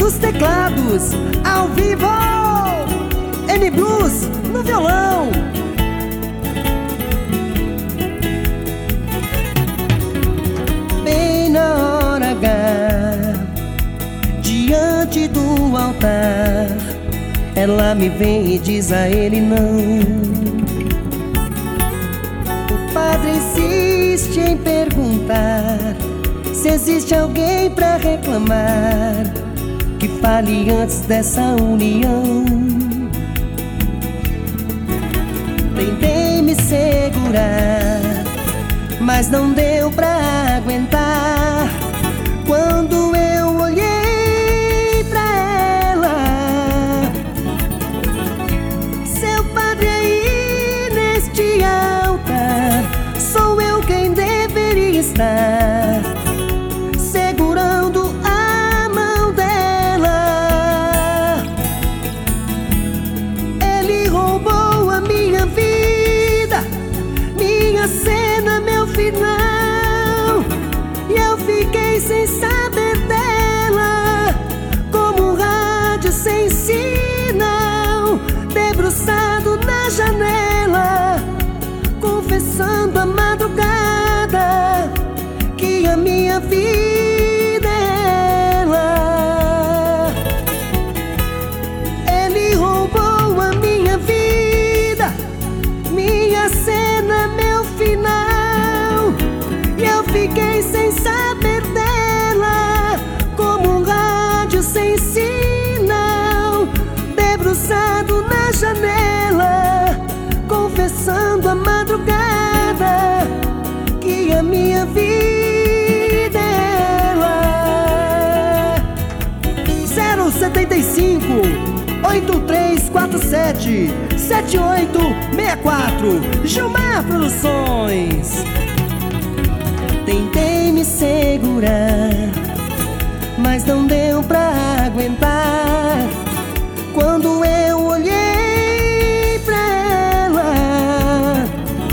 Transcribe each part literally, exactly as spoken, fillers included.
nos teclados, ao vivo, N Blues no violão. Bem na hora H, diante do altar, ela me vem e diz a ele não. O padre insiste em perguntar se existe alguém pra reclamar, que fale antes dessa união. Tentei me segurar, mas não deu pra aguentar. Quando eu olhei pra ela, seu padre aí neste altar, sou eu quem deveria estar segurando a mão dela. Ele roubou a minha vida, minha cena, meu final, e eu fiquei sem saber dela, como um rádio sem sinal, debruçado na janela, confessando a madrugada que a minha vida é ela. Ele roubou a minha vida, minha cena, meu final, e eu fiquei sem saber dela, como um rádio sem sinal, debruçado na janela, confessando a madrugada que a minha vida é ela. Zero setenta e cinco, oito três quatro sete, sete oito seis quatro, Gilmar Produções. Tentei me segurar, mas não deu pra aguentar. Quando eu olhei pra ela,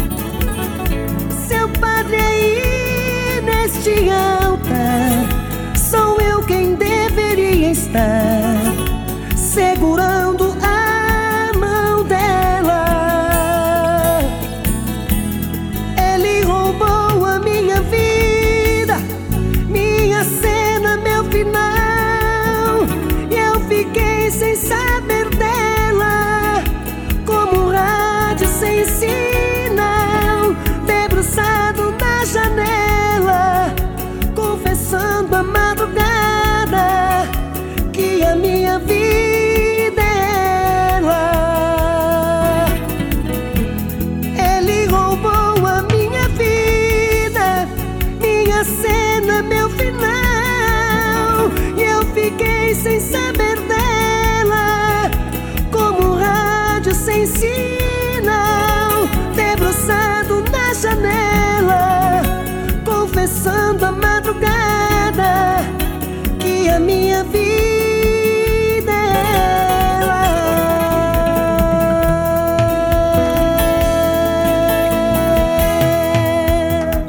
seu padre aí neste altar, sou eu quem deveria estar